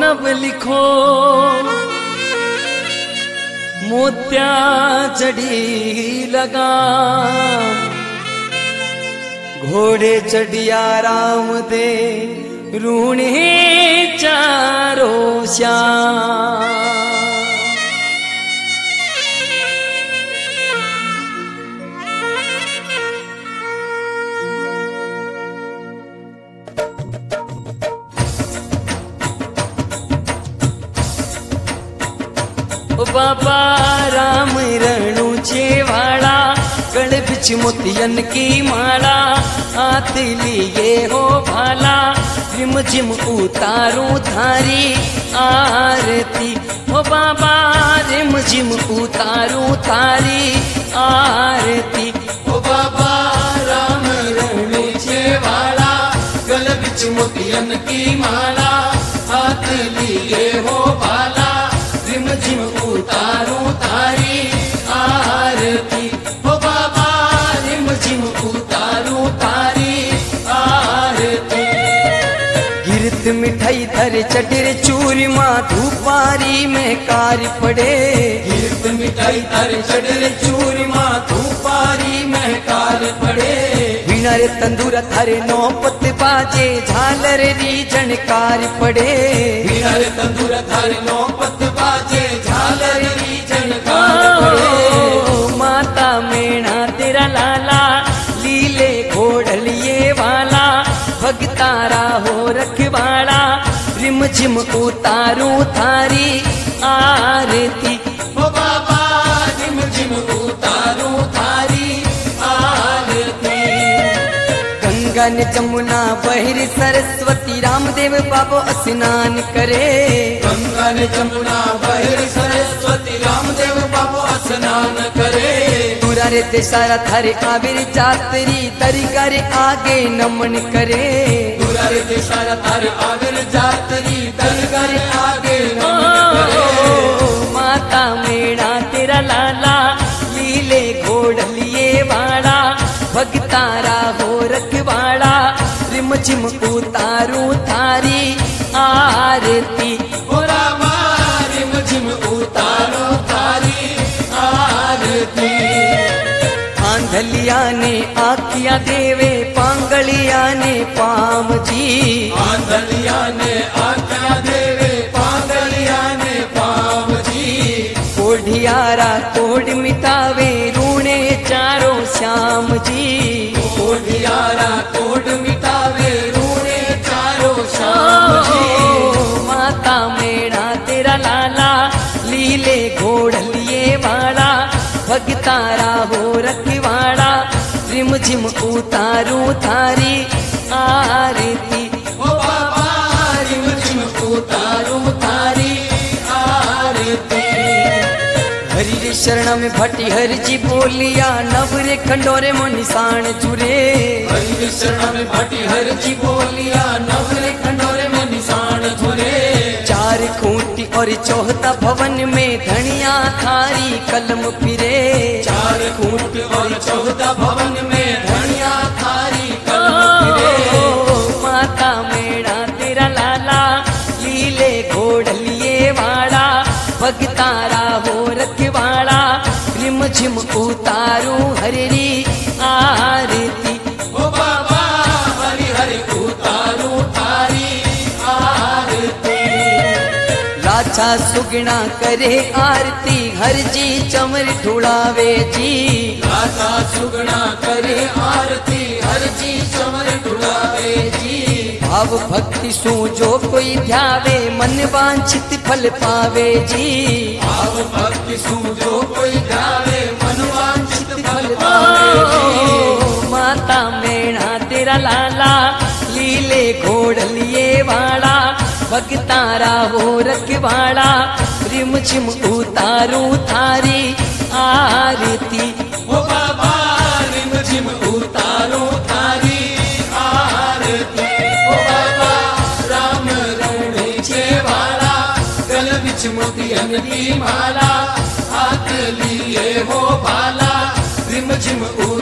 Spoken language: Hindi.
नव लिखो मोत्या चढ़ी लगा घोड़े चढ़िया राम दे रूणे चारो श्याम बाबा राम रणु छेवाड़ा गल बिच मोतियन की माला हाथ लिए हो भाला रिम झिम उतारू थारी आरती हो बाबा रिम झिम उतारू थारी आरती हो बाबा राम रणु छेवाड़ा गल बिच मोतियन की माला हाथ लिए हो भाला रिम झिम उतारू थारी आरती हो बाबा रिम झिम उतारू थारी आरती गिरत मिठाई धर चटर चूरमा धूपारी में कार पड़े गिरत मिठाई धर चटर चूरमा धूपारी में कार पड़े बिना रे तंदूर थारे नौपत बाजे झालर री झनकार पड़े बिना रे तंदूर थारे नौपत बाजे झालर री झनकार पड़े माता मेणा तेरा लाला लीले घोड़लिए वाला भगतारा हो रखवाड़ा रिम झिम उतारू थारी आरती हो बाबा रिम झिम उतारू थारी आरती गंगा ने जमुना बहिर सरस्वती रामदेव बाबो स्नान करे गंगा ने जमुना बहिर सरस्वती रामदेव बाबो स्नान करे दूरा रे ते सारा थारे आविर जातरी दरगाह रे आगे नमन करे दूरा रे ते सारा थारे आविर जातरी दरगाह रे आगे नमन करे माता मेणा तेरा लाला लीले घोड़लिए वाड़ा भगतारा हो रखवाड़ा रिम झिम उतारू थारी आरती हो रामा रिम झिम उतारू थारी आरती आंधलिया ने आखिया देवे पांगलिया ने पाम जी आंधलिया ने आखिया देवे पांगलिया ने पाम जी कोढ़ियारा कोढ़ मिटावे रूणे चारो श्याम जी कोढ़ियारा कोढ़ मिटावे रूणे चारो श्याम जी माता मेणा तेरा लाला लीले घोड़लिए वाड़ा भगतारा हो रखवाड़ा रिम झिम उतारू थारी आरती हो बाबा रिम झिम उतारू थारी आरती हरि रे शरण में भट्टी हरि जी बोलिया नवरे खंडोरे मो निशान जुरे हरि रे शरण में भट्टी हरि जी बोलिया नवरे खंडोरे मो निशान जुरे चार खूंटी और चौथा भवन में धनिया थारी कलम फिरे चार खूंटी और चौथा भवन में धनिया थारी कलम फिरे माता मेणा तेरा लाला लीले घोड़लिए वाड़ा भगतारा हो रखवाड़ा रिम झिम उतारू हरी आरती ओ बाबा हरि हरि उतारू थारी आरती लाचा सुगना करे आरती हर जी चमर ढुड़ावे जी लाचा सुगना करे आरती हर जी चमर ढुड़ावे जी भाव भक्ति सु जो कोई ध्यावे मन वांछित फल पावे जी भाव भक्ति सु जो कोई ध्यावे मन वांछित फल पावे जी माता मेणा तेरा लाला लीले घोड़लिए वाड़ा भगतारा हो रखवाड़ा रिम झिम उतारू थारी आरती ओ बाबा रिम झिम उतारू थारी आरती ओ बाबा राम रण छेवाड़ा गल बिच मोतियन की माला हाथ लिए हो भाला रिम झिम